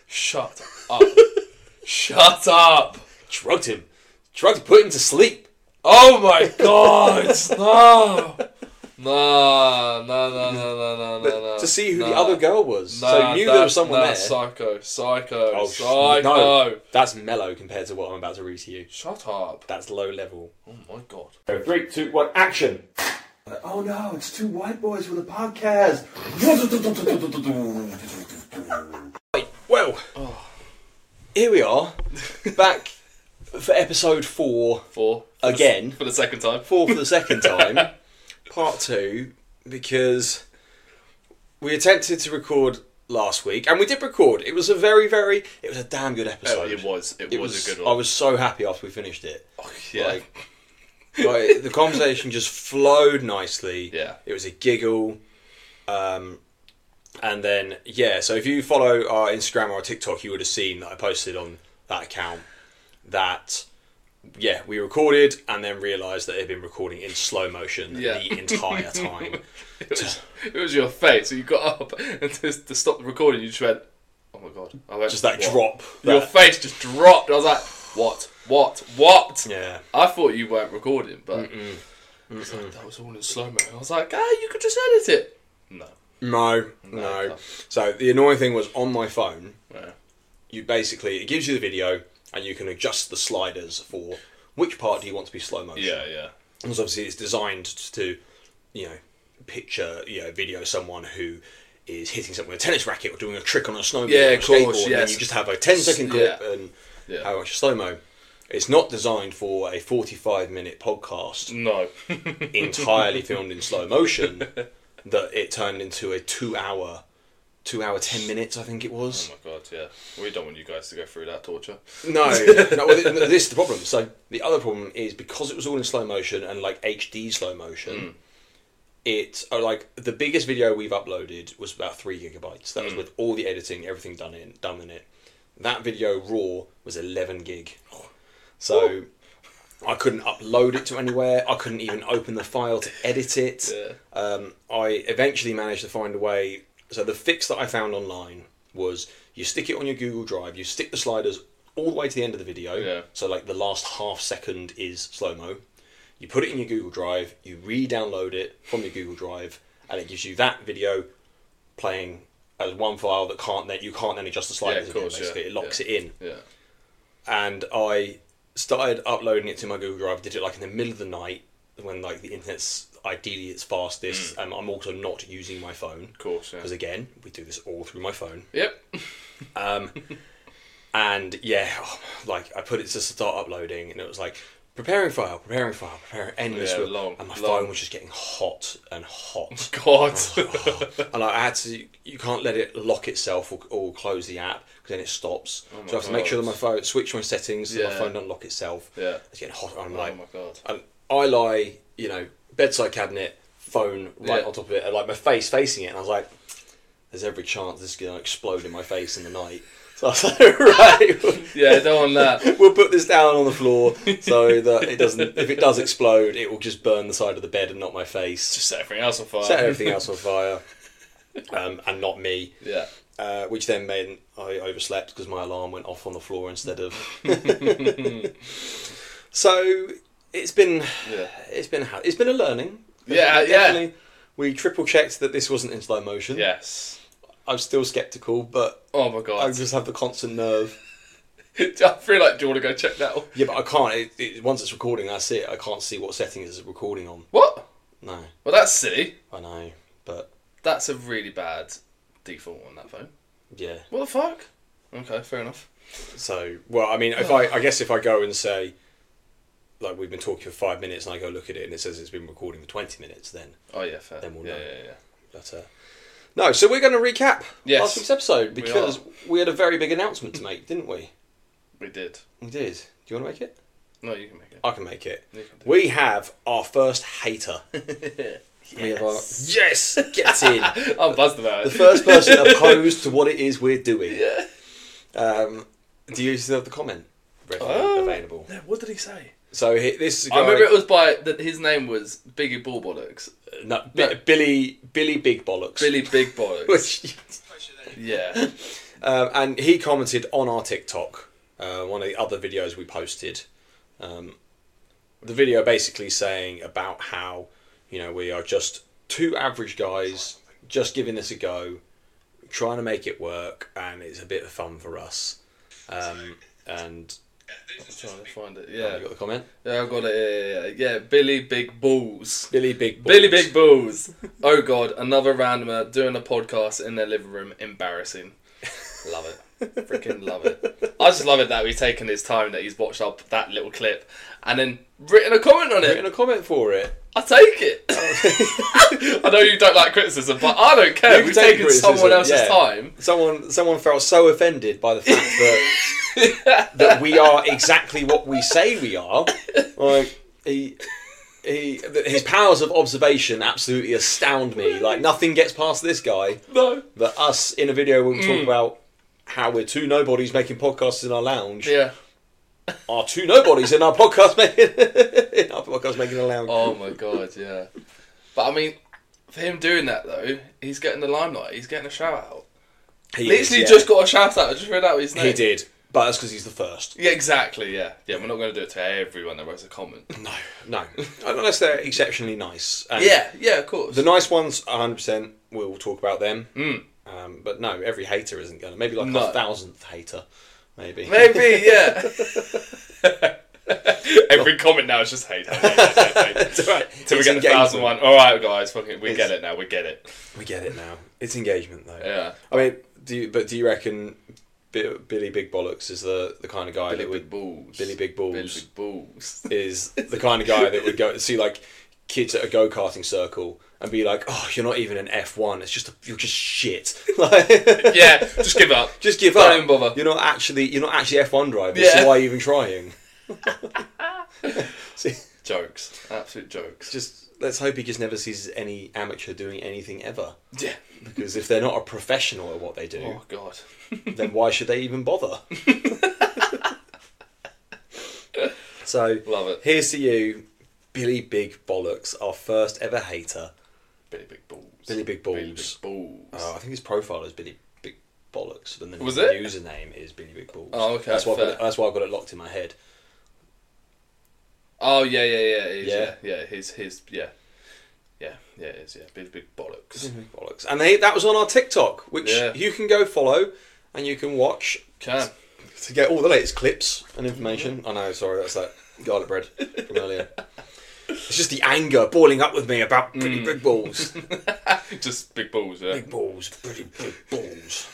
Shut up. Shut up. Drugged him. Tried to put him to sleep. Oh my god. No. To see who the other girl was. So you knew there was someone there. Psycho. No, that's mellow compared to what I'm about to read to you. Shut up. That's low level. Oh my god. 3, 2, 1, action. Oh no, it's two white boys with a podcast. Right, well, here we are, back for episode 4. Again. For the second time. 4 for the second time. Part 2, because we attempted to record last week, and we did record. It was a it was a damn good episode. It was a good one. I was so happy after we finished it. Oh, yeah. Like, the conversation just flowed nicely. Yeah. It was a giggle. And then, so if you follow our Instagram or our TikTok, you would have seen that I posted on that account that, we recorded and then realised that it had been recording in slow motion the entire time. It was your face. So you got up and to stop the recording, you just went, oh my god. I went, just that what? drop. Your face just dropped. I was like, what? Yeah. I thought you weren't recording, but like, that was all in slow-mo. I was like, you could just edit it. No. So the annoying thing was on my phone, you basically, it gives you the video and you can adjust the sliders for which part do you want to be slow motion. Yeah. Because obviously it's designed to, picture, video someone who is hitting something with a tennis racket or doing a trick on a snowboard or a skateboard, and then you just have a 10-second clip and how much slow-mo. It's not designed for a 45-minute podcast. No. Entirely filmed in slow motion, that it turned into a 2 hour 10 minutes, I think it was. Oh my god, yeah. We don't want you guys to go through that torture. No, well, this is the problem. So the other problem is because it was all in slow motion and like HD slow motion, the biggest video we've uploaded was about 3 gigabytes. That was with all the editing, everything done in it. That video raw was 11 gig. So I couldn't upload it to anywhere. I couldn't even open the file to edit it. Yeah. I eventually managed to find a way. So the fix that I found online was you stick it on your Google Drive, you stick the sliders all the way to the end of the video. Yeah. So like the last half second is slow-mo. You put it in your Google Drive, you re-download it from your Google Drive, and it gives you that video playing as one file that you can't then adjust the sliders again, basically. It locks it in. Yeah. And I started uploading it to my Google Drive, did it like in the middle of the night when like the internet's ideally its fastest. I'm also not using my phone. Of course, yeah. Because again, we do this all through my phone. Yep. And I put it to start uploading, and it was like preparing file, endless. Long, and my phone was just getting hot and hot. God. And I had to. You can't let it lock itself or close the app because then it stops. So I have to make sure that my phone, switch my settings so my phone doesn't lock itself. Yeah. It's getting hot. I'm like, oh my god. And I lie, bedside cabinet, phone right on top of it, and like my face facing it, and I was like, there's every chance this is going to explode in my face in the night. So I was like, right. Yeah, don't want that. We'll put this down on the floor so that it doesn't, if it does explode, it will just burn the side of the bed and not my face. Just set everything else on fire. And not me. Yeah. Which then meant I overslept because my alarm went off on the floor instead of... So... It's been a learning. Yeah. We triple checked that this wasn't in slow motion. Yes. I'm still sceptical, but oh my god, I just have the constant nerve. I feel like, do you want to go check now? Yeah, but I can't. Once it's recording, that's it. I can't see what settings it's recording on. What? No. Well, that's silly. I know, but that's a really bad default on that phone. Yeah. What the fuck? Okay, fair enough. So, well, I mean, I guess if I go and say, like, we've been talking for 5 minutes and I go look at it and it says it's been recording for 20 minutes, then... Oh, yeah, fair. Then we'll know. Yeah. But, no, so we're going to recap last week's episode because we had a very big announcement to make, didn't we? We did. We did. Do you want to make it? No, you can make it. I can make it. We have our first hater. Yes! Get in! I'm buzzed about it. The first person opposed to what it is we're doing. Yeah. Do you still have the comment available? Yeah, what did he say? So this guy, I remember it was his name was Biggie Ball Bollocks. No, Billy Big Bollocks. Billy Big Bollocks. Which, yeah. And he commented on our TikTok, one of the other videos we posted. The video basically saying about how, we are just two average guys just giving this a go, trying to make it work, and it's a bit of fun for us. And I'm trying to find it. Yeah, you got the comment? Yeah, I got it. Yeah. Billy Big Balls. Billy Big Balls. Oh God, another randomer doing a podcast in their living room. Embarrassing. Love it. Freaking love it. I just love it that we've taken his time, that he's watched up that little clip and then written a comment on it. Written a comment for it. I take it. I know you don't like criticism, but I don't care. We've taken someone else's time. Someone felt so offended by the fact that we are exactly what we say we are. Like his powers of observation absolutely astound me. Like, nothing gets past this guy. No. That us in a video where we talk about how we're two nobodies making podcasts in our lounge. Yeah. Are two nobodies in our podcast making a lounge. Oh my God, yeah. But I mean, for him doing that though, he's getting the limelight. He's getting a shout out. He literally just got a shout out. I just read out his name. He did, but that's because he's the first. Yeah, exactly. Yeah. We're not going to do it to everyone that writes a comment. No. Unless they're exceptionally nice. And yeah, of course. The nice ones, 100%. We'll talk about them. But no, every hater isn't going to. Maybe like a 1,000th hater. Maybe, yeah. Every comment now is just hate. That's right. Till we get the 1,001. All right, guys, we get it now. We get it. We get it now. It's engagement, though. Yeah. I mean, do you reckon Billy Big Bollocks is the kind of guy Billy Big Balls is the kind of guy that would go see like kids at a go-karting circle and be like, "Oh, you're not even an F1. You're just shit." Yeah, just give up. Just give up. Don't even bother. You're not actually F1 drivers. So why are you even trying? See, jokes, absolute jokes. Just let's hope he just never sees any amateur doing anything ever. Yeah, because if they're not a professional at what they do, oh God, then why should they even bother? So love it. Here's to you, Billy Big Bollocks, our first ever hater. Billy Big Balls. Billy Big Balls. Billy Big Balls. I think his profile is Billy Big Bollocks, and then his username is Billy Big Balls. Oh, okay. That's why I've got it locked in my head. Oh yeah. It is, Billy Big Bollocks. Billy Big Bollocks, and that was on our TikTok, which you can go follow and you can watch. To get all the latest clips and information. I know, sorry, that's that garlic bread from earlier. It's just the anger boiling up with me about pretty big balls. Just big balls, yeah. Big balls, pretty big balls.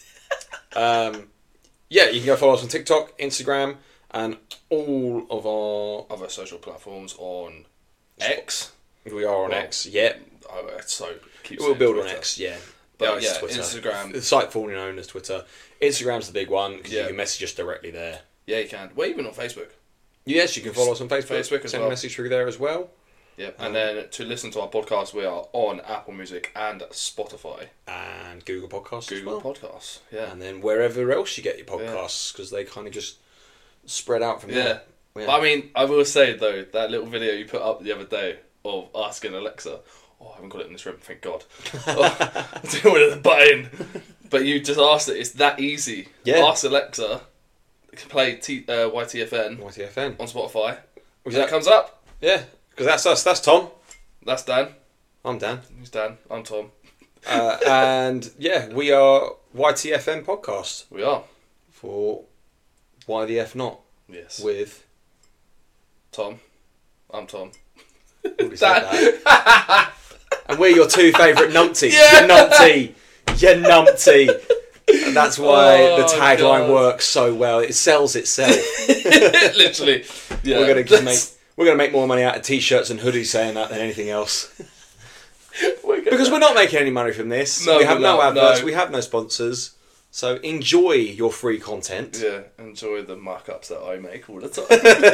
You can go follow us on TikTok, Instagram, and all of our other social platforms on X. We are on X, yeah. We'll build on X, yeah. But Twitter. Instagram. The site formerly known as Twitter. Instagram's the big one because you can message us directly there. Yeah, you can. We're even on Facebook. Yes, you can follow us on Facebook. As Send a message through there as well. Yep. And then to listen to our podcast, we are on Apple Music and Spotify. And Google Podcasts Podcasts, yeah. And then wherever else you get your podcasts, because they kind of just spread out from there. Yeah. But I mean, I will say, though, that little video you put up the other day of asking Alexa... Oh, I haven't got it in this room, thank God. I didn't want the button. But you just asked it. It's that easy. Yeah. Ask Alexa. Play YTFN on Spotify. That comes up. Yeah, because that's us. That's Tom. That's Dan. I'm Dan. Who's Dan? I'm Tom. And we are YTFN podcast. We are. For Why the F Not? Yes. With Tom. I'm Tom. Dan. That. And we're your two favourite numpties. You numpty. And that's why the tagline works so well. It sells itself. Literally. Yeah. We're gonna make more money out of t-shirts and hoodies saying that than anything else. Because we're not making any money from this. We have no adverts. We have no sponsors. So enjoy your free content. Yeah, enjoy the markups that I make all the time.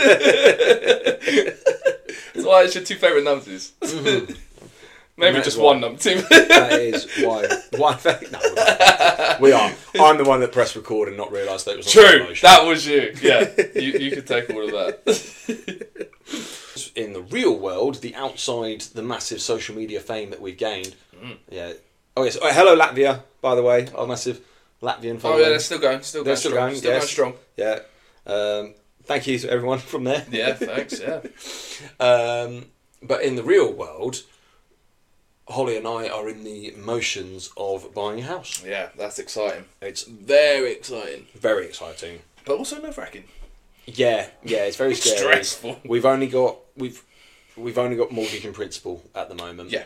That's why it's your two favourite numpties. Mm-hmm. Maybe just one numpty. That is why. No, we are. I'm the one that pressed record and not realised that it was on True, promotion. that was you. Yeah, you could take all of that. In the real world, outside the massive social media fame that we've gained. Yeah. Oh yes. Hello Latvia, by the way. Our massive Latvian Oh following. yeah, they're still going. Still They're going still strong. going, Still yes. going strong. Yeah. Thank you to everyone from there. Yeah, thanks. Yeah. But in the real world, Holly and I are in the motions of buying a house. Yeah, that's exciting. It's Very exciting. very exciting. But also nerve-wracking. Yeah, it's very scary. Stressful. We've only got mortgage in principle at the moment. Yeah.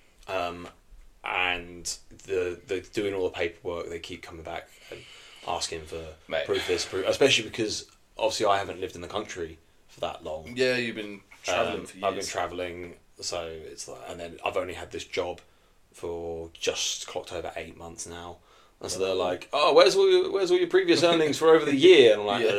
And the doing all the paperwork, they keep coming back and asking for Mate. proof this, proof, especially because obviously I haven't lived in the country for that long. Yeah, you've been travelling for years. I've been travelling, so it's like, and then I've only had this job for just clocked over 8 months now. And so they're like, "Oh, where's all your previous earnings for over the year?" And I'm like,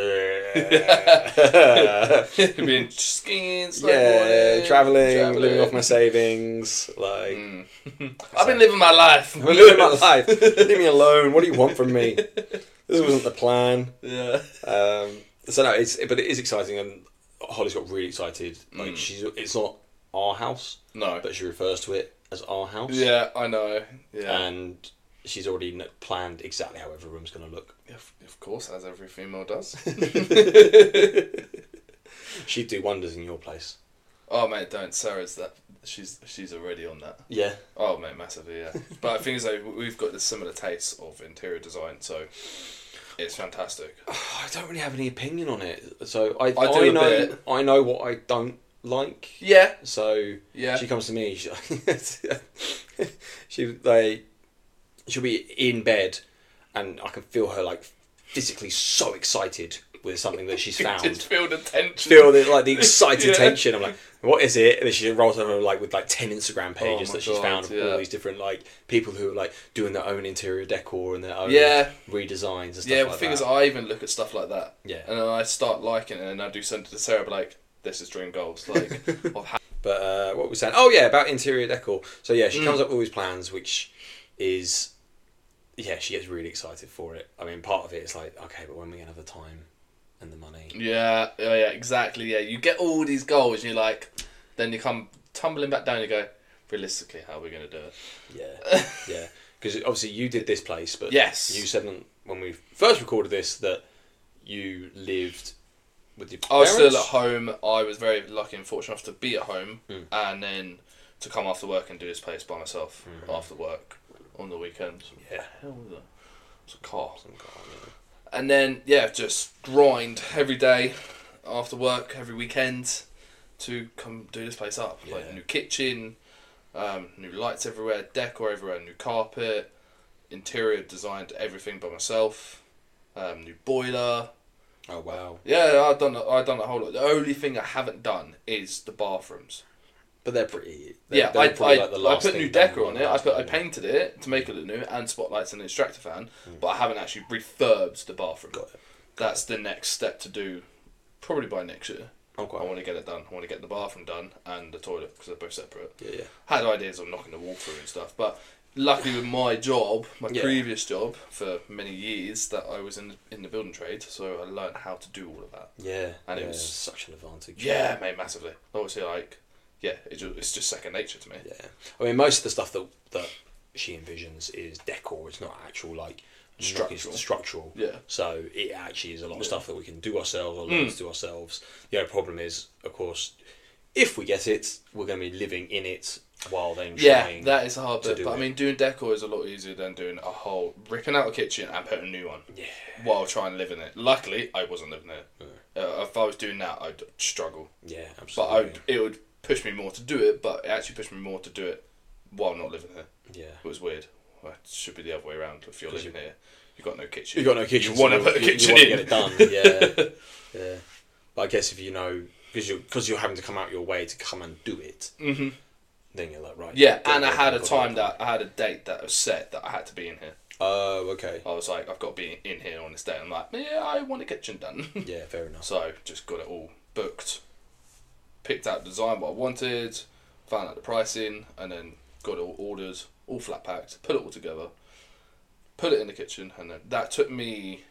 You've been skiing, snowboarding, "Yeah, travelling, living off my savings, like." I've been living my life. I'm living my life. Leave me alone. What do you want from me? This wasn't the plan. Yeah. So no, but it is exciting, and Holly's got really excited. Like it's not our house, No. but she refers to it as our house. Yeah, I know. Yeah. And she's already planned exactly how every room's going to look. Of course, as every female does. She'd do wonders in your place. Oh mate, don't. Sarah's that. She's already on that. Yeah. Oh mate, massively, yeah. But I think as though we've got the similar tastes of interior design, so it's fantastic. I don't really have any opinion on it. So I do a know bit. I know what I don't like. Yeah. So Yeah. she comes to me. She'll be in bed, and I can feel her like physically so excited with something that she's found. Just feel the tension. Feel the excited Yeah. tension. I'm like, what is it? And then she rolls over with 10 Instagram pages my that she's God, found of all yeah. these different people who are like doing their own interior decor and their own Yeah. redesigns and stuff Yeah, like the thing that. is, I even look at stuff like that. Yeah. And then I start liking it, and then I do send it to Sarah, but like, this is dream goals. Like, of how. But what were we saying? Oh yeah, about interior decor. So yeah, she comes up with all these plans, which is, yeah, she gets really excited for it. I mean, part of it is like, okay, but when are we gonna have the time and the money? Yeah, exactly. Yeah, you get all these goals, and you're like, then you come tumbling back down. And you go, realistically, how are we gonna do it? Yeah, yeah. Because obviously you did this place, but Yes. you said when we first recorded this that you lived with your I was parents? still at home. I was very lucky and fortunate enough to be at home, and then to come after work and do this place by myself after work on the weekends. Yeah. What the hell was that? It's a car. Some car, yeah. And then, yeah, just grind every day after work, every weekend to come do this place up. Yeah. Like new kitchen, new lights everywhere, decor everywhere, new carpet, interior designed everything by myself, new boiler. Oh wow. Yeah, I've done the whole lot. The only thing I haven't done is the bathrooms. But they're pretty. Yeah, they're I probably like the last put thing new done decor on it. I painted it to make it look new, and spotlights and an extractor fan. But I haven't actually refurbed the bathroom. Got it. That's the next step to do, probably by next year. Okay. I want to get it done. I want to get the bathroom done and the toilet because they're both separate. Yeah. Had ideas of knocking the wall through and stuff, but luckily with my job, my Yeah. previous job for many years, that I was in the building trade, so I learned how to do all of that. Yeah. And it yeah, was- such an advantage. Yeah, mate, massively. Obviously, it's just second nature to me. Yeah. I mean, most of the stuff that she envisions is decor. It's not actual Structural. structural. Yeah. So it actually is a lot of stuff that we can do ourselves or learn to do ourselves. The only problem is, of course, if we get it, we're going to be living in it while then Yeah, trying. that is a hard to bit. do But I it. mean, doing decor is a lot easier than doing a whole ripping out a kitchen and putting a new one. Yeah. While trying to live in it. Luckily, I wasn't living in it. If I was doing that, I'd struggle. Yeah, But absolutely. it would push me more to do it. But it actually pushed me more to do it while not living here. Yeah. It was weird. Well, it should be the other way around. If you're 'Cause living here, you've got no kitchen. You've got no kitchen. You want to so put a kitchen you want in. to get it done. Yeah. Yeah. But I guess if you know, because you're having to come out your way to come and do it, then you're like, right. Yeah, gotta and I go, had a gotta time go. I had a date that was set that I had to be in here. Oh, okay. I was like, I've got to be in here on this day. I'm like, yeah, I want a kitchen done. Yeah, fair enough. So just got it all booked, picked out the design what I wanted, found out the pricing, and then got it all ordered, all flat packed, put it all together, put it in the kitchen, and then that took me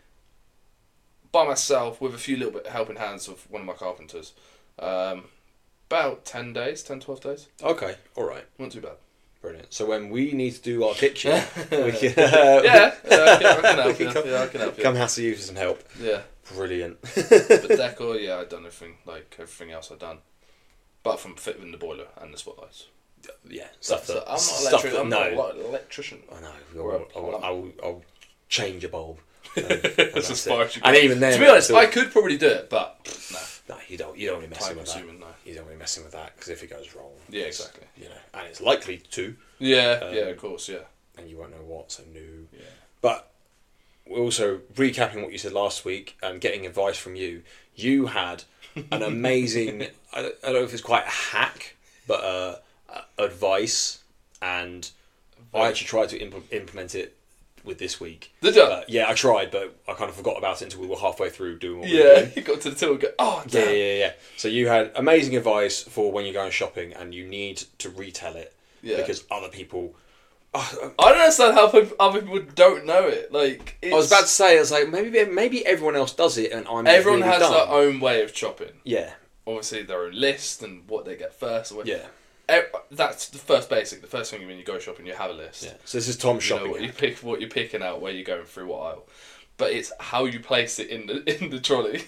by myself with a few little bit helping hands of one of my carpenters. About 10 days, 10, 12 days. Okay, all right. Not too bad. Brilliant. So when we need to do our kitchen, we can I can help you. I can help you. come hassle you for some help. Yeah. Brilliant. But decor, I've done everything else I've done, apart from fitting the boiler and the spotlights. Yeah, stuff that I'm not an electrician. I know. I'll change a bulb. That's as far as you and even then, to be honest, I could probably do it, but no. No, you don't want to be messing with that. No. You don't want to be messing with that because if it goes wrong, yeah, exactly. And it's likely to. Yeah, of course, yeah. And you won't know what, so no. Yeah. But also recapping what you said last week and getting advice from you, you had an amazing. I don't know if it's quite a hack, but advice, and I actually tried to implement it with this week. Did you? Yeah, I tried, but I kind of forgot about it until we were halfway through doing what we were doing. You got to the till and go, oh, damn. Yeah. So you had amazing advice for when you're going shopping and you need to retell it because other people... I don't understand how other people don't know it. Like, I was about to say, I was like, maybe everyone else does it and I'm everyone really has dumb. their own way of shopping. Yeah. Obviously, their own list and what they get first. Yeah. That's the first basic. The first thing when you go shopping, you have a list. Yeah. So this is Tom's shopping. What you're picking out, where you're going through what aisle, but it's how you place it in the trolley.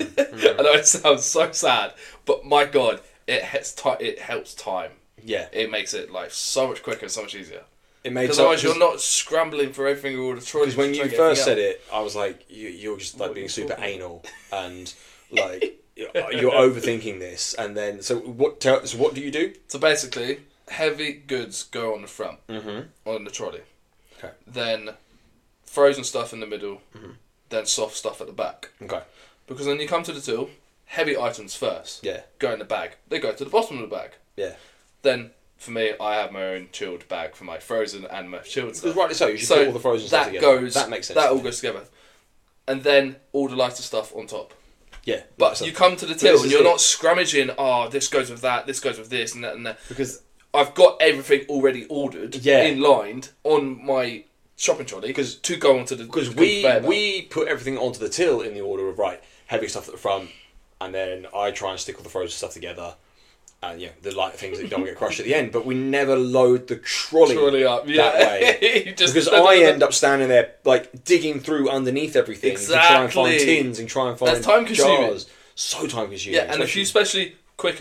I know it sounds so sad, but my God, it helps time. Yeah. It makes it life so much quicker, so much easier. Because otherwise you're not scrambling for everything with all the trolleys. Because when you first said it, I was like, you're just like being super anal and like. You're overthinking this, and then so what do you do? So basically, heavy goods go on the front on the trolley. Okay. Then frozen stuff in the middle. Then soft stuff at the back. Okay. Because when you come to the till, heavy items first. Yeah. Go in the bag. They go to the bottom of the bag. Yeah. Then for me, I have my own chilled bag for my frozen and my chilled stuff. Because rightly so, you should put all the frozen stuff together. That makes sense. That all goes together, and then all the lighter stuff on top. Yeah, but you come to the till and you're not scrummaging. Oh, this goes with that. This goes with this and that and that. Because I've got everything already ordered, in lined on my shopping trolley to go onto the. Because we put everything onto the till in the order of heavy stuff at the front, and then I try and stick all the frozen stuff together, and the light things that don't get crushed at the end. But we never load the trolley up that way because I end up standing there digging through underneath everything to try and find tins and try and find jars. So time consuming. Yeah, and if you especially quicker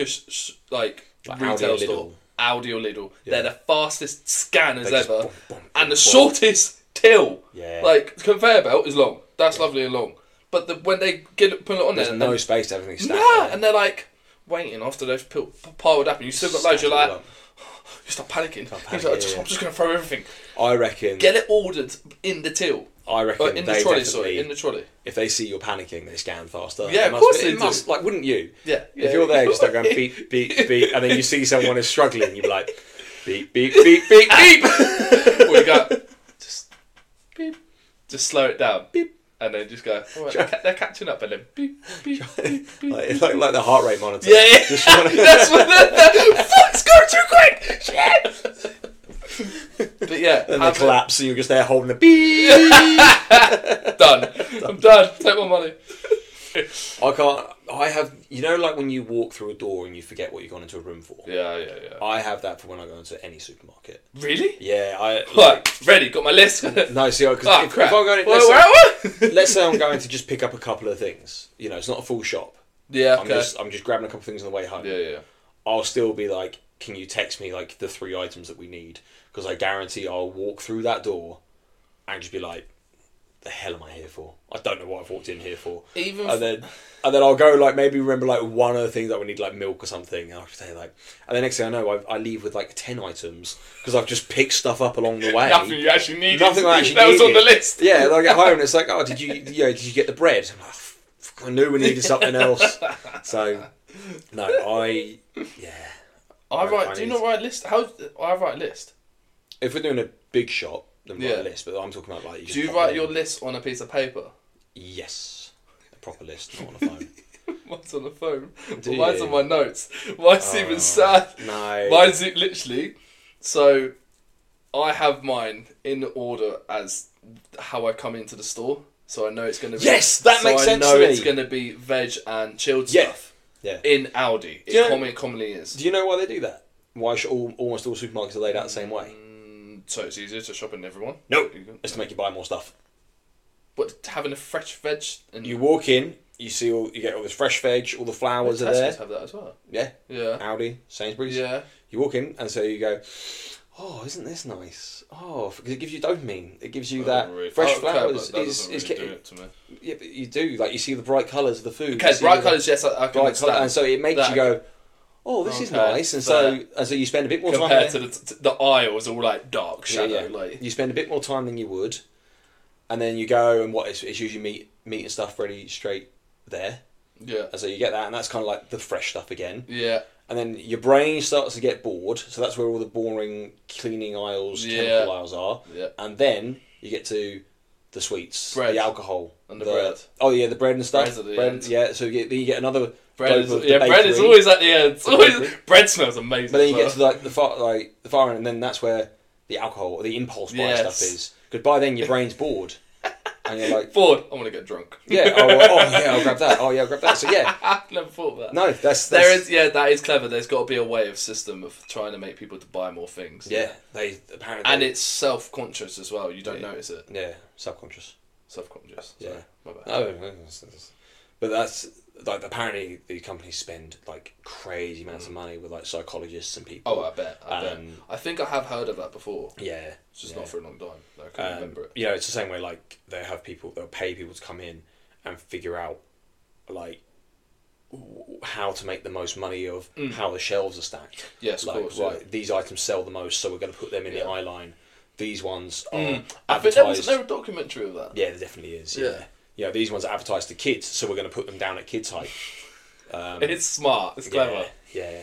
retail store, Aldi or Lidl, they're the fastest scanners ever, and the shortest till. Yeah, conveyor belt is long. That's lovely and long, but when they put it on there's no space to have anything stacked. Nah, and they're waiting after they've piled up and you've still got loads, you're like, you start panicking. I'm just going to throw everything. I reckon... Get it ordered in the till. I reckon in the trolley. If they see you're panicking, they scan faster. Yeah, of course they do. Wouldn't you? Yeah. If you're there, just going beep, beep, beep, and then you see someone is struggling, you'd be like, beep, beep, beep, beep, beep. Or you go, just beep. Just slow it down. Beep. And then just go, they're catching up, and then beep, beep, beep, beep. It's like the heart rate monitor. Yeah. That's what it's going too quick! Shit! But yeah. Then they collapse, and you're just there holding the beep. Done. I'm done. Take my money. I have, when you walk through a door and you forget what you've gone into a room for. Yeah. I have that for when I go into any supermarket. Really? Yeah, ready, got my list. No, see, because if I'm going, let's say I'm going to just pick up a couple of things. It's not a full shop. Yeah, okay. I'm just grabbing a couple of things on the way home. Yeah. I'll still be like, can you text me the 3 items that we need? Because I guarantee I'll walk through that door and just be like, the hell am I here for? I don't know what I've walked in here for. And then I'll go maybe remember one of the things that we need milk or something. And I'll say and the next thing I know I leave with 10 items because I've just picked stuff up along the way. Nothing you actually needed. Nothing I actually that needed. was on the list. Yeah, and I get home and it's like, oh, did you get the bread? I'm like, I knew we needed something else. So no, do you not write a list? I write a list. If we're doing a big shop, then write a list. But I'm talking about do you write your list on a piece of paper? Yes, a proper list, not on a phone. Mine's on the phone. Mine's on my notes. Mine's even sad. No. Mine's literally. So, I have mine in order as how I come into the store. So I know it's going to be. Yes, that makes sense to me. I know it's going to be veg and chilled stuff. Yeah. In Aldi, it commonly is. Do you know why they do that? Why should almost all supermarkets are laid out the same way? So it's easier to shop in everyone? No, it's to make you buy more stuff. But having a fresh veg... And You walk in, you get all this fresh veg, all the flowers are there. Tesco's have that as well. Yeah. Yeah. Aldi, Sainsbury's. Yeah. You walk in, and so you go, oh, isn't this nice? Oh, because it gives you dopamine. It gives you that really. fresh Okay, flowers. but that doesn't really do it to me. Yeah, but you do. Like, you see the bright colours of the food. Okay, bright colours, yes, I can understand. And so it makes you go, oh, this is nice. And so you spend a bit more time compared to the aisles all like dark shadow. Yeah. Like you spend a bit more time than you would, and then you go and it's usually meat and stuff ready straight there. Yeah. And so you get that, and that's kind of like the fresh stuff again. Yeah. And then your brain starts to get bored, so that's where all the boring cleaning aisles, chemical aisles are. Yeah. And then you get to the sweets, the alcohol, and the bread. Oh yeah, the bread and stuff. Bread's at the bread, end. Yeah. So you get another bread. Bread is always at the end. It's always, bread smells amazing. But then you get to the far end, and then that's where the alcohol or the impulse buy stuff is. Because by then your brain's bored. And you're like, bored. I want to get drunk. Yeah. Oh yeah. I'll grab that. Oh yeah. I'll grab that. So yeah. I've never thought of that. No, that is clever. There's got to be a way of system of trying to make people to buy more things. Yeah. They apparently. And it's self-conscious as well. You don't notice it. Yeah. Subconscious. Self-conscious. Yeah. Sorry, my bad. No, but that's like apparently the companies spend like crazy amounts of money with like psychologists and people. Oh, I bet. I think I have heard of that before. Yeah. It's just not for a long time. I can't remember it. You know, it's the same way like they'll pay people to come in and figure out like how to make the most money of how the shelves are stacked. Yes, of course. Right, these items sell the most, so we're going to put them in the eye line. These ones are I think there was a documentary of that. Yeah, there definitely is. Yeah. Yeah, these ones are advertised to kids, so we're going to put them down at kids' height. It's smart. It's clever. Yeah.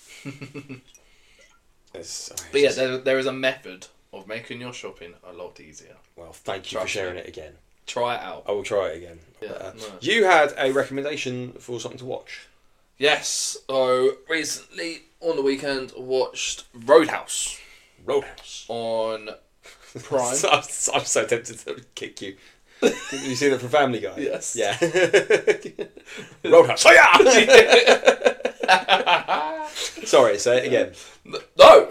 But yeah, there is a method of making your shopping a lot easier. Well, thank you for sharing it again. Try it out. I will try it again. Yeah, You had a recommendation for something to watch. Yes. So recently on the weekend watched Roadhouse. On Prime. I'm so tempted to kick you. Have you seen it from Family Guy? Yes. Yeah. Roadhouse. Oh yeah. Sorry, say it again. No. I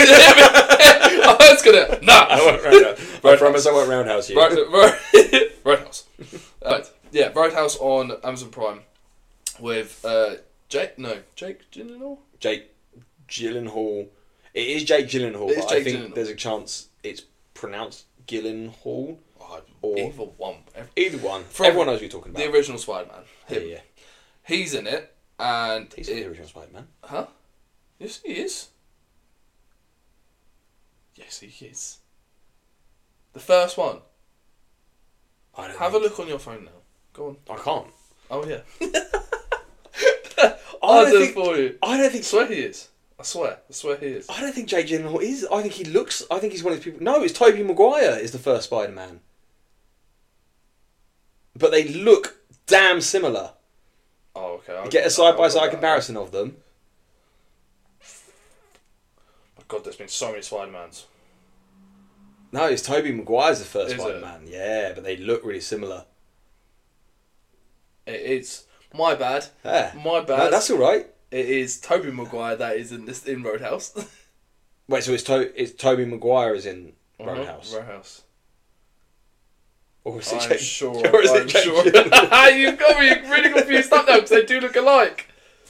was gonna. No. I won't roundhouse. I promise I won't roundhouse you. Roadhouse. Yeah, Roadhouse on Amazon Prime with Jake Gyllenhaal. Jake Gyllenhaal. It is Jake Gyllenhaal, but I think there's a chance it's pronounced Gyllenhaal. Or either one. Either one. Everyone knows what you're talking about. The original Spider-Man. Yeah. He's in it, and he's in the original Spider-Man. Huh? Yes, he is. Yes, he is. The first one. Have a look on your phone now. Go on. I can't. Oh yeah. I'll do it for you. I don't think. I swear he is. I swear he is. I don't think Jake Gyllenhaal is. I think he looks. I think he's one of these people. No, it's Tobey Maguire is the first Spider-Man. But they look damn similar. Oh, okay. Get a side-by-side comparison of them. My God, there's been so many Spider-Mans. No, it's Tobey Maguire's the first Spider-Man. Yeah, but they look really similar. It's my bad. Yeah. My bad. No, that's all right. It is Tobey Maguire that is in Roadhouse. Wait, so it's Tobey Maguire is in Roadhouse? Roadhouse. Or is it I'm sure. I'm sure. You've got me really confused up now because they do look alike.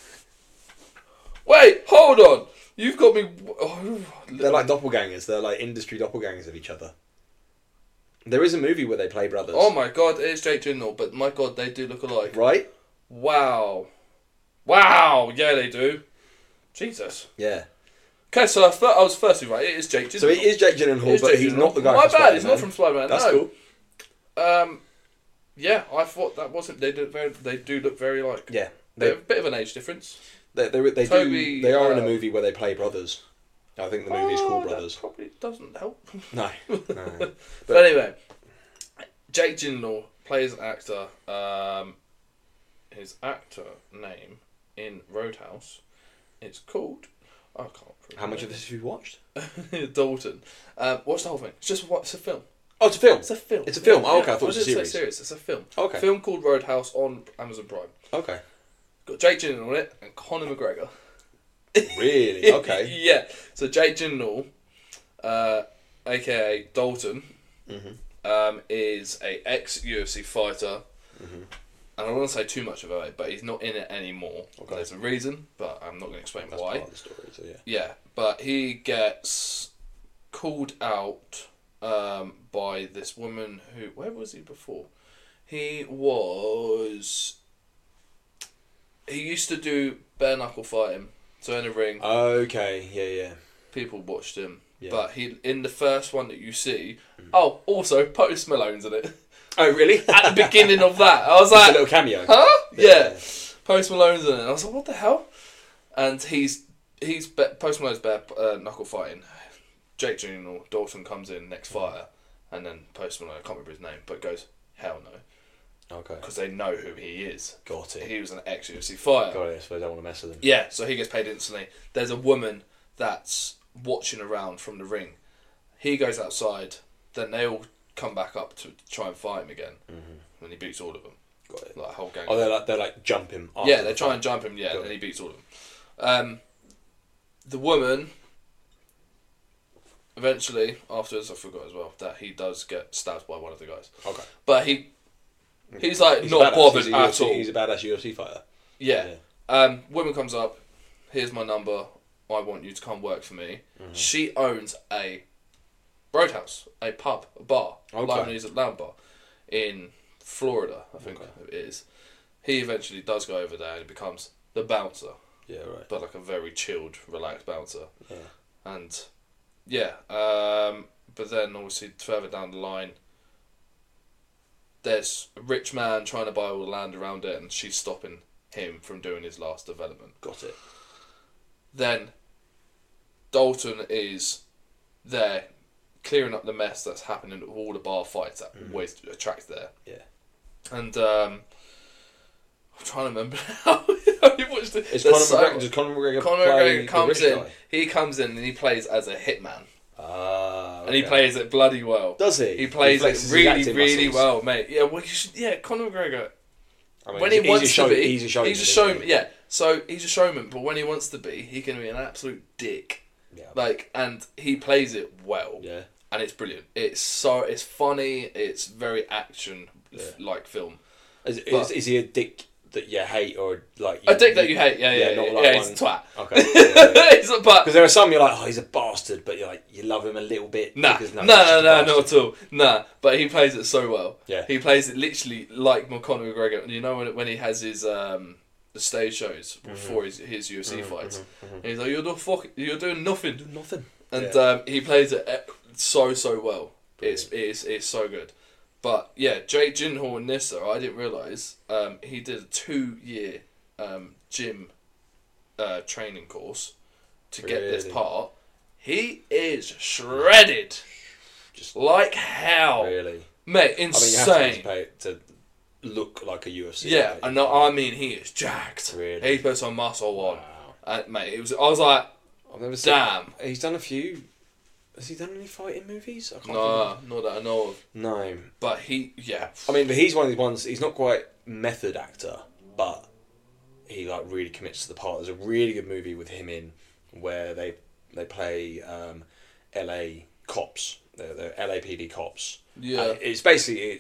Wait, hold on. You've got me. They're like doppelgangers. They're like industry doppelgangers of each other. There is a movie where they play brothers. Oh my God, it is Jake Gyllenhaal, but my God, they do look alike. Right? Wow. Yeah, they do. Jesus. Yeah. Okay, so I was firstly right. It is Jake Gyllenhaal. So it is Jake Gyllenhaal, but he's not the guy. My from bad. He's not from Spider-Man. That's no. cool. Yeah, I thought that wasn't. They do look very like. Yeah, they're a bit of an age difference. They are in a movie where they play brothers. I think the movie is called Brothers. That probably doesn't help. No. But anyway, Jake Gyllenhaal plays an actor. His actor name in Roadhouse, it's called. I can't remember. How much of this have you watched? Dalton. Watch the whole thing. It's a film. Oh, it's a film. It's a film. It's a film. Yeah, oh, okay, I thought it was a series. Serious. It's a film. Okay. A film called Roadhouse on Amazon Prime. Okay. Got Jake Gyllenhaal on it and Conor McGregor. Really? Okay. Yeah. So Jake Gyllenhaal, aka Dalton, is a ex-UFC fighter. And I don't want to say too much about it, but he's not in it anymore. Okay. There's a reason, but I'm not going to explain That's why. part of the story, so yeah. Yeah, but he gets called out by this woman who... Where was he before? He used to do bare knuckle fighting. So in a ring, Okay, yeah. people watched him. Yeah. But he in the first one that you see... Oh, also, Post Malone's in it. Oh, really? At the beginning of that. I was Just a like... little cameo. Huh? Yeah. Post Malone's in it. I was like, what the hell? And he's Post Malone's bare knuckle fighting. Jake Gyllenhaal, Dalton comes in next fighter, and then Post Malone, I can't remember his name, but goes, hell no. Okay. Because they know who he is. Got it. He was an ex-UFC fighter. Got it, so I don't want to mess with him. Yeah, so he gets paid instantly. There's a woman that's watching around from the ring. He goes outside, then they all come back up to try and fight him again. And he beats all of them. Got it. Like a whole gang. Oh, they're like jump him. After Yeah, the they try fight. and jump him, yeah, Got and it. he beats all of them. The woman... Eventually, afterwards, I forgot as well that he does get stabbed by one of the guys. Okay. But he's like He's not a badass. bothered He's a at UFC all. He's a badass UFC fighter. Yeah. Woman comes up. Here's my number. I want you to come work for me. She owns a roadhouse, a pub, a bar, Limehouse at Lounge Bar in Florida, I think it is. He eventually does go over there and becomes the bouncer, Yeah, right. but like a very chilled, relaxed bouncer. Yeah. And yeah, but then obviously further down the line, there's a rich man trying to buy all the land around it, and she's stopping him from doing his last development. Got it. Then Dalton is there clearing up the mess that's happening with all the bar fights that always attract there. Yeah. And I'm trying to remember how you watched it. Does There's Conor McGregor Conor play McGregor comes the rich in. guy? He comes in and he plays as a hitman. Ah, And he plays it bloody well. Does he? He plays flexes it his really, acting really muscles. well, mate. Yeah, well, Conor McGregor, I mean, when he wants to be, he's a showman. he's a showman. Yeah, so he's a showman, but when he wants to be, he can be an absolute dick. Yeah. Like, and he plays it well. Yeah. And it's brilliant. It's funny. It's very action-like film. Is he a dick that you hate or like... A dick that you hate, yeah. not like He's one- a twat. Okay. Yeah. But Because there are some you're like, oh, he's a bastard, but you're like, you love him a little bit. Nah, because no, he's just a not bastard. at all. Nah, but he plays it so well. Yeah. He plays it literally like Conor McGregor. You know when he has his the stage shows before his UFC fights, and he's like, you're doing nothing. Nothing. And he plays it so well. It's so good. But yeah, Jake Gyllenhaal in this though, I didn't realise he did a 2-year gym training course to get this Really? part. He is shredded, Just like hell, really. mate. I mean, you Insane. have to look like a UFC. Yeah, fighter. I know. I mean, he is jacked. Really? He puts on muscle on, Wow. mate. I was like, I've never seen... damn. He's done a few... Has he done any fighting movies? I can't Nah, not that I know of. No. But yeah. I mean, but he's one of these ones. He's not quite method actor, but he like really commits to the part. There's a really good movie with him in where they play LA cops. They're LAPD cops. Yeah. It's basically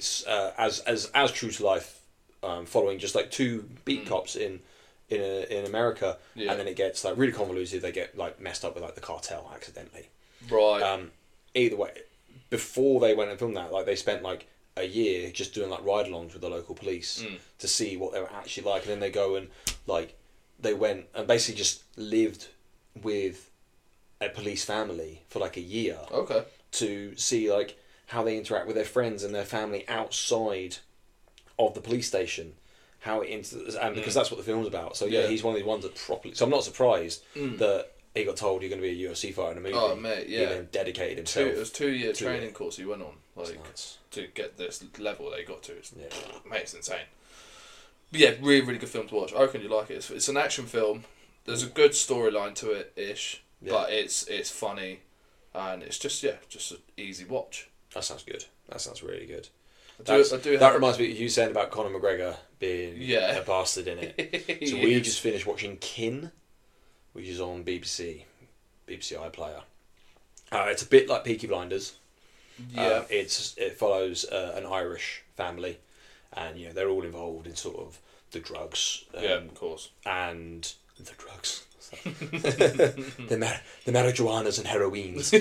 as true to life, following just like two beat cops in America, Yeah. and then it gets like really convoluted. They get like messed up with like the cartel accidentally. Right. Either way, before they went and filmed that, like they spent like a year just doing like ride-alongs with the local police to see what they were actually like, and then they go and like they went and basically just lived with a police family for like a year Okay. to see like how they interact with their friends and their family outside of the police station, how it and because that's what the film's about. So yeah, he's one of the ones that properly. So I'm not surprised that he got told you're going to be a UFC fighter in a movie. Oh, mate, yeah. He then dedicated himself. It was 2-year 2 training years. course he went on, like nuts. to get this level they got to. Yeah. Mate, it's insane. But yeah, really, really good film to watch. I reckon you like it. It's an action film. There's a good storyline to it, ish, but it's funny, and it's just an easy watch. That sounds good. That sounds really good. I do That reminds me of you saying about Conor McGregor being Yeah. a bastard in it. So we just finished watching Kin. which is on BBC iPlayer. It's a bit like Peaky Blinders. Yeah. It follows an Irish family, and they're all involved in sort of the drugs. Yeah, of course. And the drugs. the marijuanas and heroines.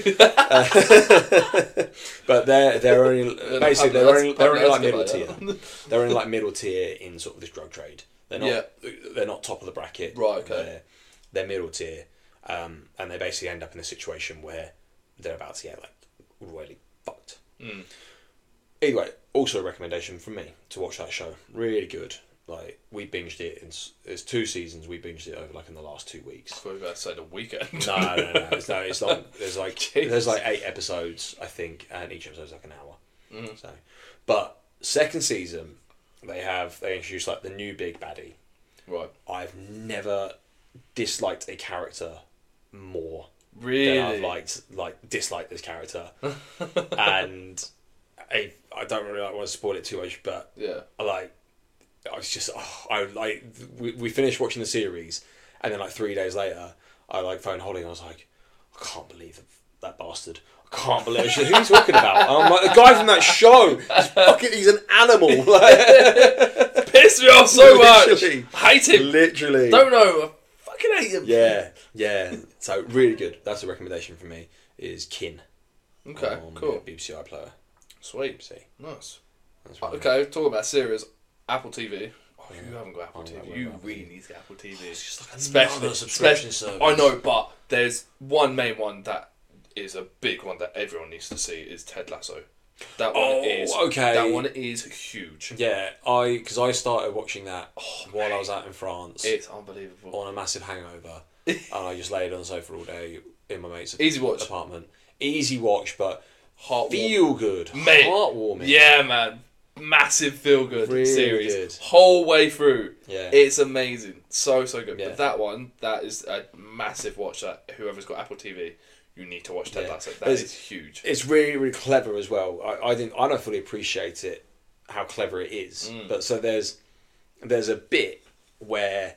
But they're only basically they're only like middle tier. They're only like middle tier in sort of this drug trade. They're not top of the bracket. Right. Okay. They're middle tier, and they basically end up in a situation where they're about to get like really fucked. Mm. Anyway, also a recommendation from me to watch that show. Really good. Like, we binged it. It's 2 seasons. We binged it over like in the last 2 weeks. I thought you were about to say the weekend. No. It's long. There's like 8 episodes, I think, and each episode's like an hour. Mm. So, but second season, they introduce like the new big baddie. Right. I've never disliked a character more. Really? Than I've disliked this character, and I don't really want to spoil it too much, but yeah, we finished watching the series, and then like 3 days later, I like phoned Holly and I was like, I can't believe that bastard. I can't believe it. Who are you talking about? And I'm like, the guy from that show. He's an animal. Pissed me off so much. I hate him. Literally. Don't know. I fucking hate him. Yeah. So really good. That's a recommendation from me. Is Kin. Okay, cool. BBC iPlayer. Sweet. BBC. Nice. Really okay, talk about series. Apple TV. Oh, yeah. You haven't got Apple TV. You really need to get Apple TV. It's just like another subscription service. I know, but there's one main one that is a big one that everyone needs to see is Ted Lasso. That one is huge. Yeah, because I started watching that while I was out in France. It's unbelievable. On a massive hangover, and I just laid on the sofa all day in my mate's apartment. Easy watch, but feel good, mate. Heartwarming. Yeah, man. Massive feel good really series. Good. Whole way through. Yeah, it's amazing. So good. Yeah. But that is a massive watch that whoever's got Apple TV. You need to watch Ted Lasso. That is huge. It's really, really clever as well. I don't fully appreciate it, how clever it is. But so there's a bit where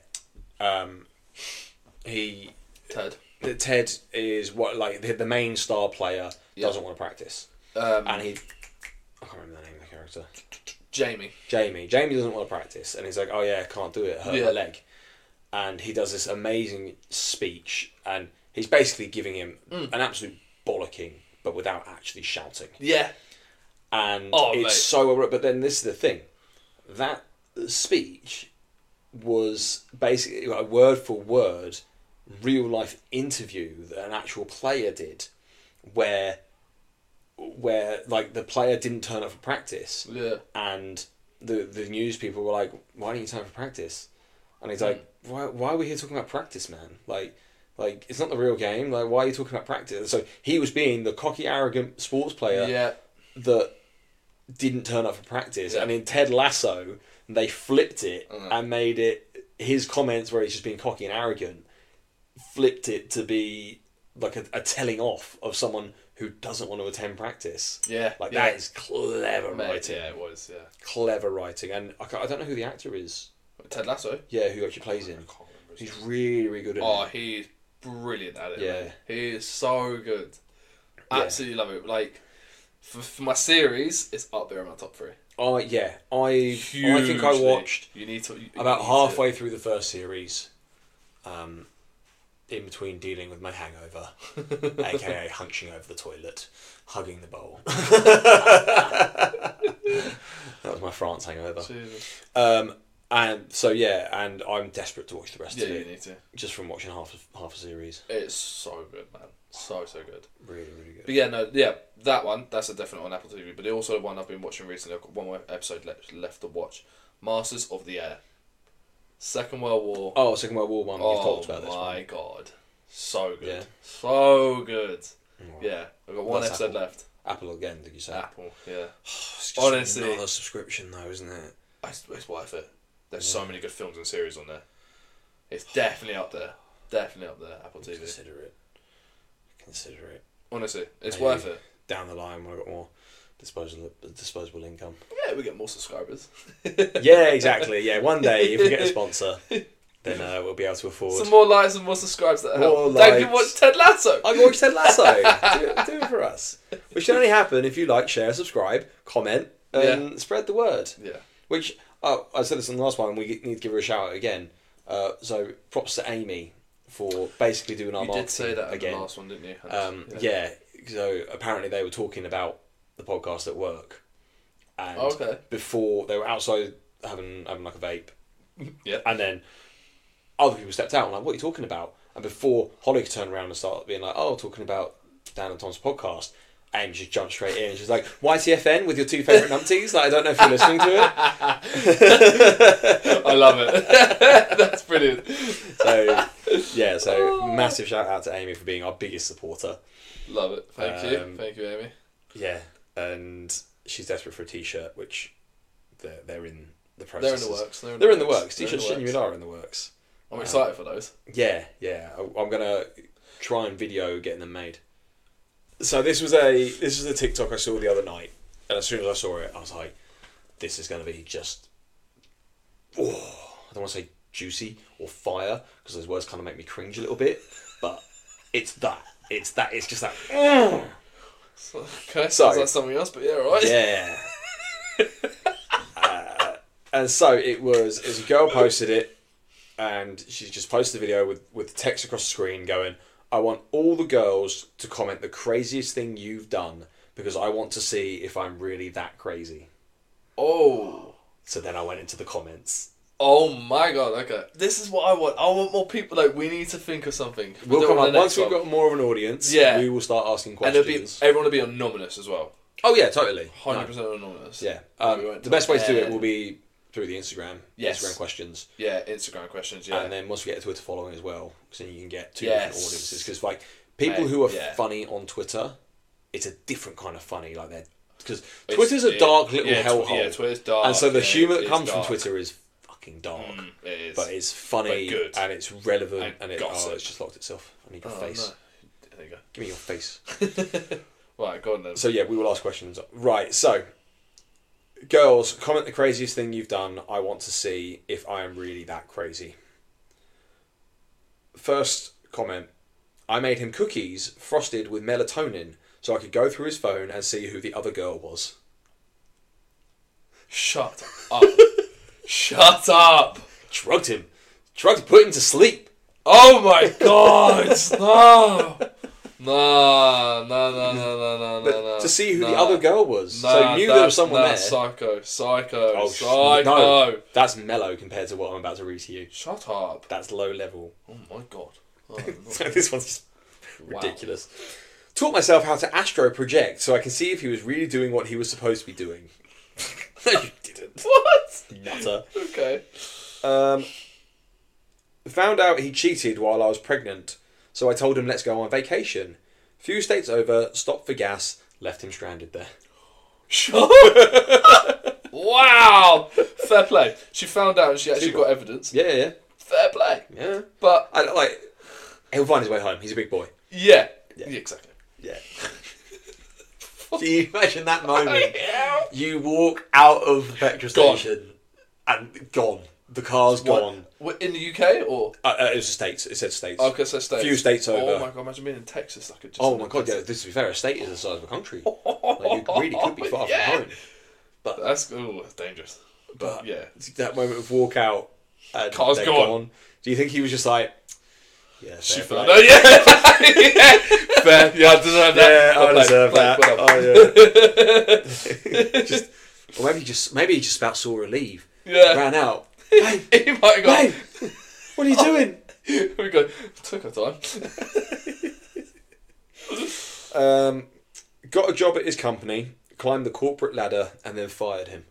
Ted is what like the main star player doesn't want to practice, and I can't remember the name of the character. Jamie doesn't want to practice, and he's like, oh yeah, I can't do it, hurt my leg, and he does this amazing speech and. He's basically giving him an absolute bollocking, but without actually shouting. Yeah. And it's so... But then this is the thing. That speech was basically a word-for-word real-life interview that an actual player did where like the player didn't turn up for practice. Yeah. And the news people were like, why didn't you turn up for practice? And he's like, why are we here talking about practice, man? Like, it's not the real game. Like, why are you talking about practice? So he was being the cocky, arrogant sports player that didn't turn up for practice. Yeah. And in Ted Lasso, they flipped it and made it... His comments where he's just being cocky and arrogant, flipped it to be like a telling off of someone who doesn't want to attend practice. Yeah. That is clever writing. Yeah, it was, yeah. Clever writing. And I don't know who the actor is. Ted Lasso? Yeah, who actually plays him. He's really, really good at it. Oh, he's brilliant at it. Yeah, man. He is so good. Absolutely love it. Like for my series, it's up there in my top 3. Oh yeah, I think I watched. About halfway through the first series, in between dealing with my hangover, aka hunching over the toilet, hugging the bowl. That was my France hangover. Jesus. And so and I'm desperate to watch the rest of it. Yeah, you need to. Just from watching half a series. It's so good, man. So good. Really, really good. But that one, that's a definite on Apple TV. But also one I've been watching recently. I've got one more episode left to watch. Masters of the Air. Second World War. Oh, Second World War one. You've talked about this one. Oh my god, so good. Yeah. So good. Oh. Yeah, I've got one episode left. Apple again? Did you say? Apple. Yeah. It's just honestly another subscription though, isn't it? It's worth it. There's so many good films and series on there. It's definitely up there. Definitely up there. Apple TV. Consider it. Honestly, it's worth it. Down the line, when I've got more disposable income. Yeah, we get more subscribers. Yeah, exactly. Yeah, one day if we get a sponsor, then we'll be able to afford some more likes and more subscribes. That More help. Dave, you likes. watch Ted Lasso. I can watch Ted Lasso. do it for us. Which can only happen if you like, share, subscribe, comment, and spread the word. Yeah. Which, I said this in the last one, we need to give her a shout out again. So props to Amy for basically doing our You marketing did say that again. in the last one, didn't you? Yeah. So apparently they were talking about the podcast at work. And before, they were outside having like a vape. Yeah. And then other people stepped out and like, what are you talking about? And before Holly could turn around and start being like, oh, talking about Dan and Tom's podcast, Amy just jumped straight in. She's like, YTFN with your two favourite numpties? Like, I don't know if you're listening to it. I love it. That's brilliant. So massive shout out to Amy for being our biggest supporter. Love it. Thank you. Thank you, Amy. Yeah, and she's desperate for a t-shirt, which they're in the process. They're in the works. They're in the works. T-shirts genuinely are in the works. I'm excited for those. Yeah. I'm gonna try and video getting them made. So this was a TikTok I saw the other night, and as soon as I saw it, I was like, "This is gonna be just, I don't want to say juicy or fire because those words kind of make me cringe a little bit, but it's that. It's just that. Okay, sounds like something else, but yeah, all right. Yeah. And so it was a girl posted it, and she just posted the video with text across the screen going, I want all the girls to comment the craziest thing you've done because I want to see if I'm really that crazy. Oh. So then I went into the comments. Oh my god, okay. This is what I want. I want more people. Like, we need to think of something. We'll come up, once we've got more of an audience, we will start asking questions. And everyone will be anonymous as well. Oh yeah, totally. 100% anonymous. Yeah. The best way to do it will be through the Instagram. Yes. Instagram questions. Yeah, Instagram questions, yeah. And then once we get a Twitter following as well, so you can get two different audiences. Because like people who are funny on Twitter, it's a different kind of funny. Like they're because Twitter's a dark little hellhole. Yeah, Twitter's dark. And so the humour that comes from Twitter is fucking dark. It is. But it's funny good. and it's relevant and it's just locked itself. I need your face. No. There you go. Give me your face. Right, go on then. So yeah, we will ask questions. Right, so girls, comment the craziest thing you've done. I want to see if I am really that crazy. First comment. I made him cookies frosted with melatonin so I could go through his phone and see who the other girl was. Shut up. Shut up. Drugged him, put him to sleep. Oh my god. No. No. To see who the other girl was. So you knew there was someone there. Psycho. Oh, no, that's mellow compared to what I'm about to read to you. Shut up. That's low level. Oh my god. Oh, so this one's just ridiculous. Taught myself how to astro project so I can see if he was really doing what he was supposed to be doing. No, you didn't. What? Nutter. Okay. Found out he cheated while I was pregnant, so I told him let's go on vacation. Few states over, stopped for gas, left him stranded there. Shut up. Wow. Fair play. She found out and she actually got evidence. Yeah. Fair play. Yeah. But he'll find his way home. He's a big boy. Yeah exactly. Yeah. Do you imagine that moment? You walk out of the petrol station and gone. The car's gone. What, in the UK or? It was the States. It said States. Okay, so States. Few states over. Oh my god, imagine being in Texas. I could just. Oh my god, yeah. This to be fair, a state is the size of a country. You really could be far from home. But that's dangerous. But yeah, that moment of walk out and car's gone. Do you think he was just like? Yeah, she found out. Yeah. Fair. Yeah, I deserve that. Yeah, I deserve that. Oh yeah. Or maybe he just about saw her leave. Yeah. Ran out. Hey, he might have gone. Hey, what are you doing? We go. Took our time. Got a job at his company, climbed the corporate ladder, and then fired him.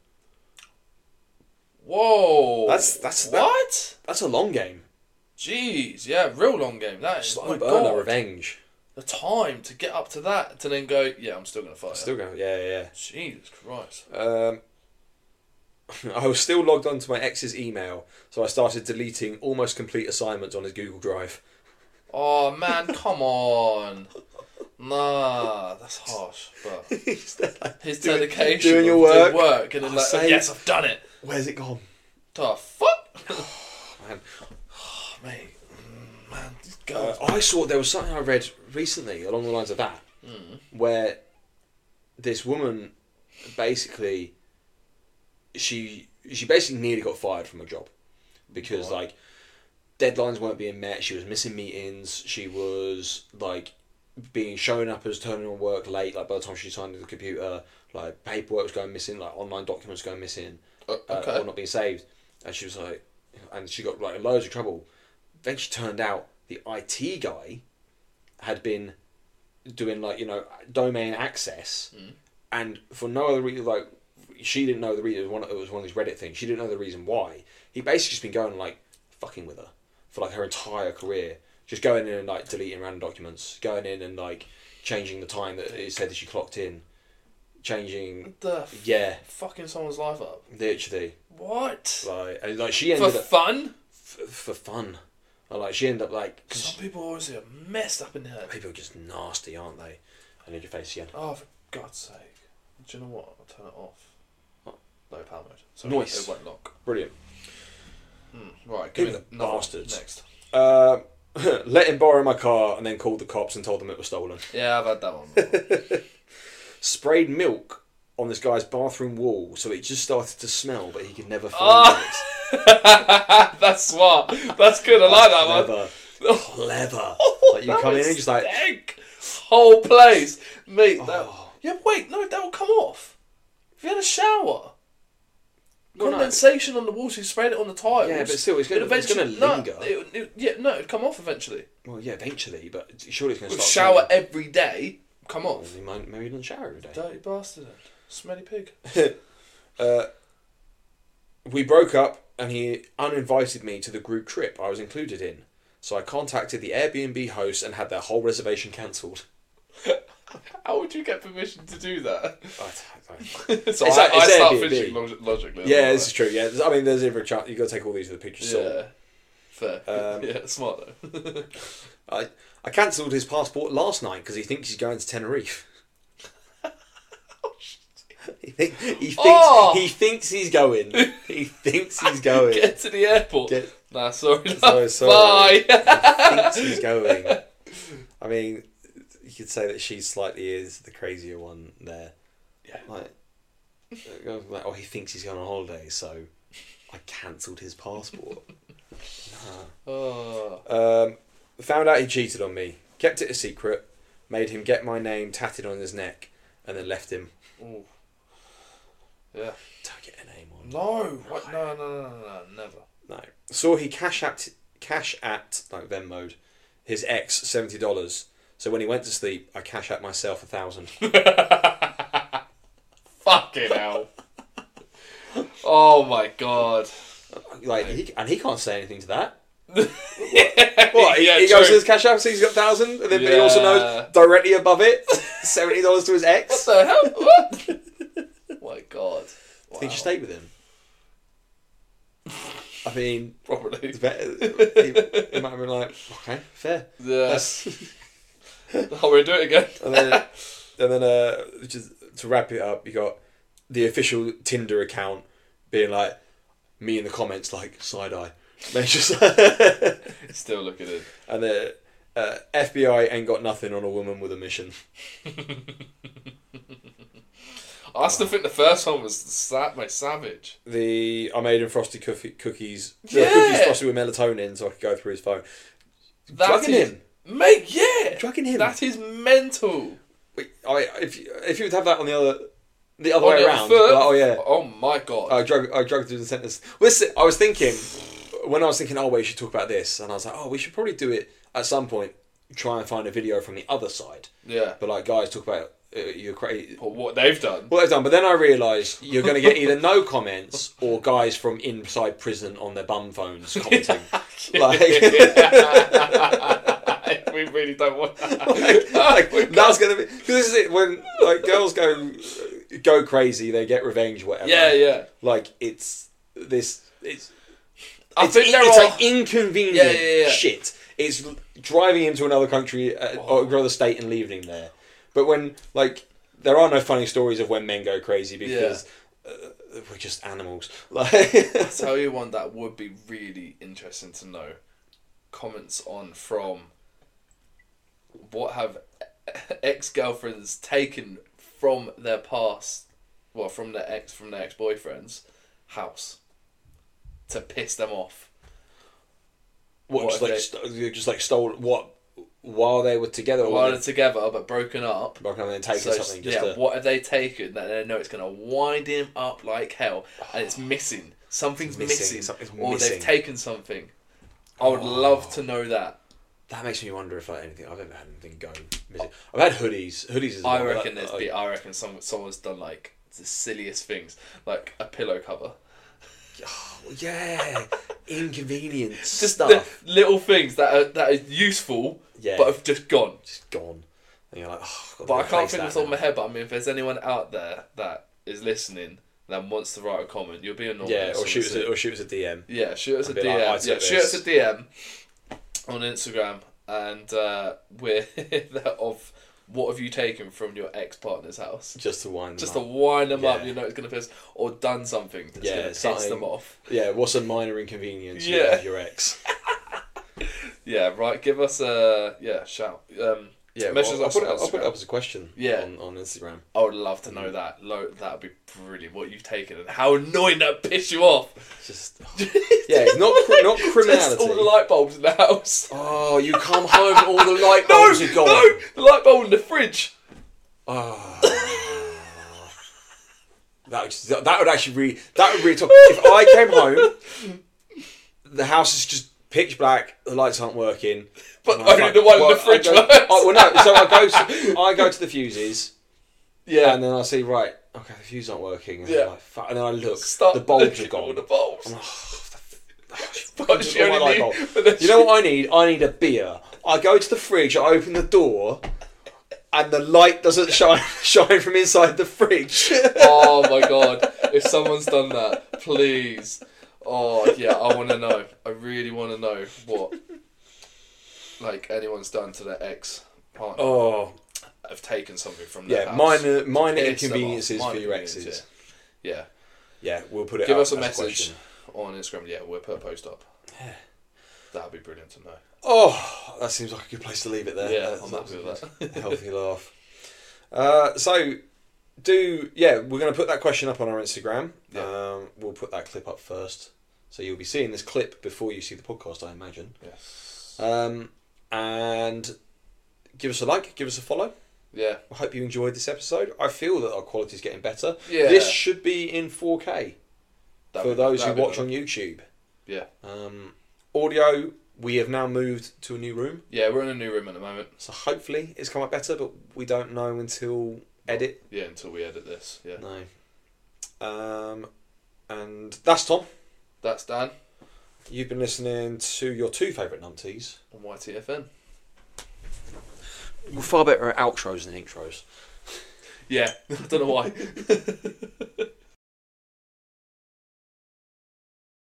Whoa. That's what? That's a long game. Jeez, yeah, real long game. That is slow burner revenge. The time to get up to that, to then go, yeah, I'm still going to fire. Still going, yeah. Jesus Christ. I was still logged onto my ex's email, so I started deleting almost complete assignments on his Google Drive. Oh man, come on. Nah, that's harsh. But his dedication, doing your work, and then yes, I've done it. Where's it gone? The fuck? man. Oh, mate. Man, I saw there was something I read recently along the lines of that, where this woman basically she basically nearly got fired from her job because like deadlines weren't being met. She was missing meetings. She was like being shown up as turning on work late. Like by the time she signed to the computer, like paperwork was going missing, like online documents going missing, or not being saved. And she was like, and she got like loads of trouble. Then she turned out the IT guy had been doing like domain access, and for no other reason, like she didn't know the reason. It was one of these Reddit things. She didn't know the reason why. He basically just been going like fucking with her for like her entire career, just going in and like deleting random documents, going in and like changing the time that it said that she clocked in, changing fucking someone's life up. Literally. What? Like she ended up fun. For fun. Like she ended up like some people obviously are messed up in the head. People are just nasty, aren't they? I need your face again. Oh, for God's sake! Do you know what? I'll turn it off. What? Low power mode. Nice. It won't lock. Brilliant. Right, give me the bastards. Next. Let him borrow my car and then called the cops and told them it was stolen. Yeah, I've had that one before. Sprayed milk on this guy's bathroom wall so it just started to smell, but he could never find it. That's smart. That's good. I like that one. Clever. Like you come in and just like whole place, mate. Yeah, wait, no, that will come off. If you had a shower, condensation on the wall, so you sprayed it on the tiles. Yeah, but still, it's going to linger. It'd come off eventually. Well, yeah, eventually, but surely it's going to start. Shower every day, come off. Maybe he doesn't shower every day. Dirty bastard, smelly pig. We broke up, and he uninvited me to the group trip I was included in. So I contacted the Airbnb host and had their whole reservation cancelled. How would you get permission to do that? So I start fishing logically. Yeah, this is true. Yeah, I mean, there's every chance you've got to take all these with a pinch of salt. Yeah, fair. Yeah, smart though. I cancelled his passport last night because he thinks he's going to Tenerife. He thinks he's going. He thinks he's going. Get to the airport. Nah, sorry. Bye. He thinks he's going. I mean, you could say that she slightly is the crazier one there. Yeah. Like, he thinks he's going on holiday, so I cancelled his passport. Found out he cheated on me, kept it a secret, made him get my name tatted on his neck, and then left him. Ooh. Yeah. Don't get a name on. No. What? No, never. No. Saw he cash at like Venmo'd his ex $70. So when he went to sleep, I cash at myself 1,000. Fucking hell. Oh my god. Like he can't say anything to that. Yeah, what? He goes to his cash app, so he's got 1,000, and then but he also knows directly above it $70 to his ex. What the hell? What? Oh my god. Wow. I think you stayed with him. I mean, probably. It's better. He might have been like, okay, fair. Yeah. Oh, we'll do it again. and then just to wrap it up, you got the official Tinder account being like, me in the comments like side eye. Still looking in. And the FBI ain't got nothing on a woman with a mission. I still think the first one was savage. I made him frosty cookies. Yeah. Cookies frosted with melatonin so I could go through his phone. Drugging him. Mate, yeah. Drugging him. That is mental. Wait, if you would have that on the other way around. Like, oh yeah. Oh my god. I drugged through the sentence. Listen, I was thinking, oh, we should talk about this, and I was like, oh, we should probably do it at some point. Try and find a video from the other side. Yeah. But like, guys, talk about you're crazy. What they've done. But then I realised you're going to get either no comments or guys from inside prison on their bum phones commenting. We really don't want that. That's going to be because this is it when like girls go crazy, they get revenge, whatever. Yeah. Like it's. I think it's like inconvenient shit. It's driving him to another country or another state and leaving him there. But when, like, there are no funny stories of when men go crazy because we're just animals. Like, I'll tell you one that would be really interesting to know. Comments on from what have ex-girlfriends taken from their past, well, from their ex-boyfriend's house to piss them off. what just like stole what while they were together? Or While they're together but broken up. broken up and then taken something. Just yeah, what have they taken that they know it's going to wind him up like hell, and it's missing. Something's missing. Something's Or missing. they've taken something. I would love to know that. That makes me wonder if I've ever had anything go missing. I've had hoodies. Hoodies is. I reckon someone's done like the silliest things, like a pillow cover. Oh, yeah, inconvenience Just stuff. the little things that are useful, Yeah. but have just gone. Just gone. And you're like, oh, God, But I replace can't think that off the top of now. my head. But I mean, if there's anyone out there that is listening that wants to write a comment, you'll be annoyed. Yeah, or shoot us a DM. Yeah, shoot us a I'd be like, DM. I'd Yeah, take shoot us this. a DM on Instagram, and we're of what have you taken from your ex-partner's house? Just to wind them Just up. to wind them up, Yeah. you know it's going to piss, or done something that's Yeah, going to piss something- them off. Yeah, what's a minor inconvenience you Yeah. have your ex? Yeah, right. Give us a shout. Yeah, Message well, us I'll on put it Instagram. up as a question. Yeah. on Instagram. I would love to know that. That would be brilliant. What you've taken and how annoying that pissed you off. Just yeah, not criminality. Just all the light bulbs in the house. Oh, you come home and all the light No, bulbs are gone. no, the light bulb in the fridge. Oh. that would actually really talk. If I came home, the house is just pitch black, the lights aren't working, But and I'm only like, the one in well, the fridge I go, works. well, no, so I go to the fuses, Yeah. and then I see right, okay, the fuses aren't working. And Yeah. I'm like, fuck, and then I look, Stop the bulbs are looking at all gone. the bulbs. I'm like, But she all my only light knew- bulb. but then You know what I need? I need a beer. I go to the fridge, I open the door, and the light doesn't shine from inside the fridge. Oh my god. If someone's done that, please. Oh yeah, I want to know. I really want to know what like anyone's done to their ex partner. Oh, Have taken something from their yeah, house. minor Pissed them off. inconveniences Minor for your inconveniences, exes. Yeah. Yeah, we'll put it Give up us a as message question. on Instagram. Yeah, we'll put a post up. Yeah. That'd be brilliant to know. Oh, that seems like a good place to leave it there. Yeah, That's I'm happy with that. a healthy laugh. We're going to put that question up on our Instagram. Yeah. We'll put that clip up first. So you'll be seeing this clip before you see the podcast, I imagine. Yes. And give us a like, give us a follow. Yeah. I hope you enjoyed this episode. I feel that our quality is getting better. Yeah. This should be in 4K for those who watch on. on YouTube. Yeah. Audio, we have now moved to a new room. Yeah, we're in a new room at the moment. So hopefully it's come out better, but we don't know until edit. Yeah, until we edit this. Yeah. No. And that's Tom. That's Dan You've been listening to your two favourite numpties. on YTFN. We're far better at outros than intros. Yeah, I don't know why.